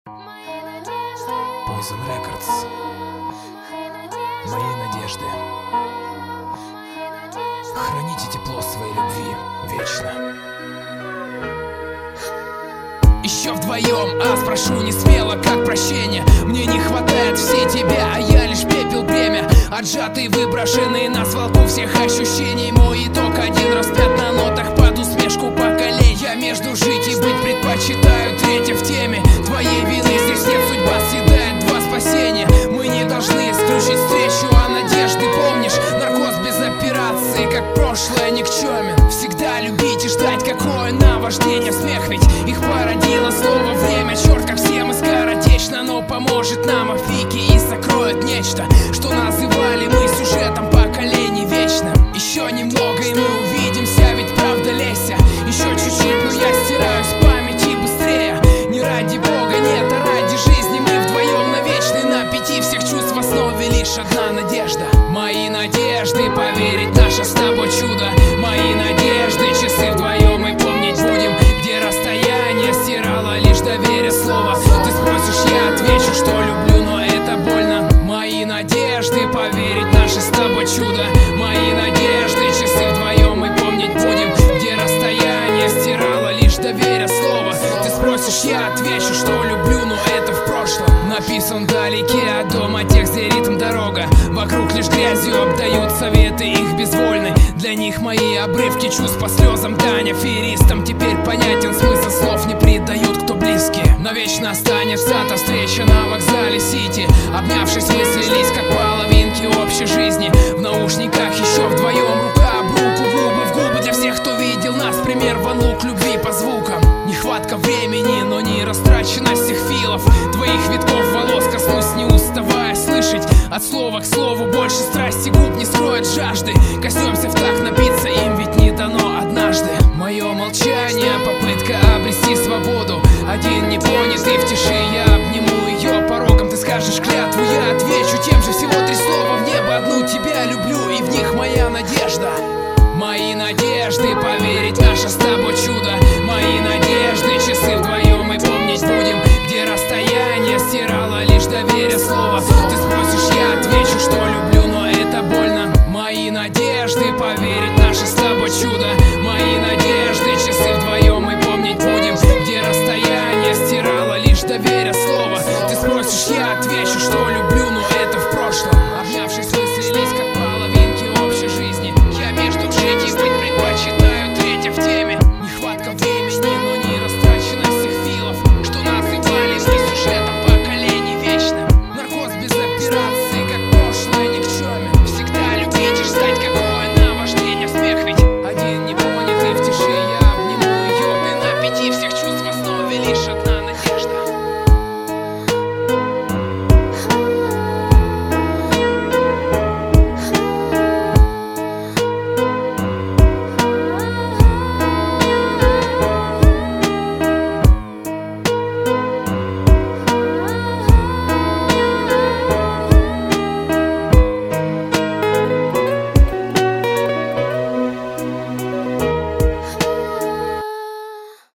Poison Records. Мои надежды. Храните тепло своей любви вечно. Еще вдвоем, спрошу не смело, как прощение. Мне не хватает всей тебя, а я лишь пепел бремя. Отжатый, выброшенный на свалку всех ощущений. Мой итог один распят на нотах под усмешку поколений. Я между жить и быть предпочитаю, третье в теме. Твоей вины здесь нет, судьба съедает два спасения. Мы не должны исключить встречу, а надежды помнишь? Наркоз без операции, как прошлое никчемен. Всегда любить и ждать, какое наваждение. Смех ведь их породило слово время. Черт, как все мы скоротечно, но поможет нам офики и сокроет нечто, что называли мы сюжетом поколений вечным. Еще немного и мы увидимся, ведь правда Леся. Еще чуть-чуть, но я стираю с памяти быстрее. Не ради Бога, нет, а ради жизни. Мы вдвоем навечны, на пяти всех чувств в основе лишь одна надежда. Мои надежды, поверить наше с тобой чудо. Мои надежды, часы вдвоем и помнить будем, где расстояние стирало лишь доверие слова. Ты спросишь, я отвечу, что люблю, но это больно. Мои надежды, поверить наше с тобой чудо. Мои надежды, часы вдвоем и помнить будем, где расстояние стирало лишь доверие слова. Ты спросишь, я отвечу, что люблю, но это в прошлом. Написан вдалеке от дома, текст, где ритм дорога. Вокруг лишь грязью обдают советы их безвольны. Для них мои обрывки чувств по слезам дань аферистам. Теперь понятен смысл слов, не предают, кто близкие. Навечно останется та встреча на вокзале Сити. Обнявшись, мы слились, как половинки общей жизни. В наушниках еще вдвоем, рука об руку, губы в губы. Для всех, кто видел нас, пример ван лук любви по звукам. Нехватка времени, но не растраченность всех филов. Твоих витков волос коснусь, не уставая слышать. От слова к слову больше страсти, губ не скроет жажды. Коснемся в так, напиться им ведь не дано однажды. Мое молчание, попытка обрести свободу. Один не понятый в тиши, я обниму ее порогом. Ты скажешь клятву, я отвечу тем же. Всего три слова в небо, одну тебя люблю, и в них моя надежда. Мои надежды, поверить наше с тобой чудо. Мои надежды, часы вдвоем и помнить будем, где расстояние стирало лишь доверие слова. Ты спросишь, я отвечу, что люблю, но это больно. Мои надежды, поверить наше с тобой чудо. Мои надежды, часы вдвоем и помнить будем, где расстояние стирало лишь доверие слова. Ты спросишь, я отвечу, что люблю,